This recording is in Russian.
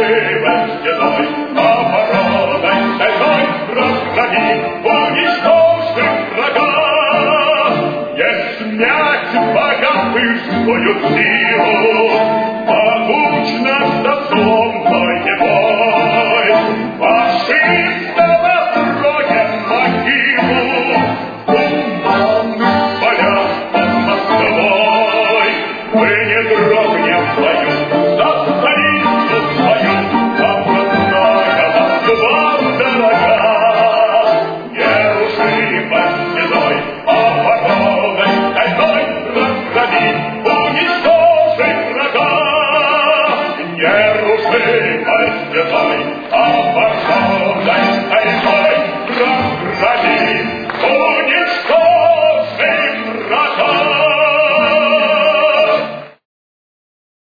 нерушимой стеной, обороной стальной разгроми, уничтожив врага. Не смять богатырскую силу, могучно столом боевой, фашистова строем могилу в туманных полях под Москвой. Мы не дрогнем в бою за столицу свою, нам родная Москва дорога. Нерушимой стеной, обороной стальной разгроми, уничтожив врага. Нерушимой стеной, обороной стальной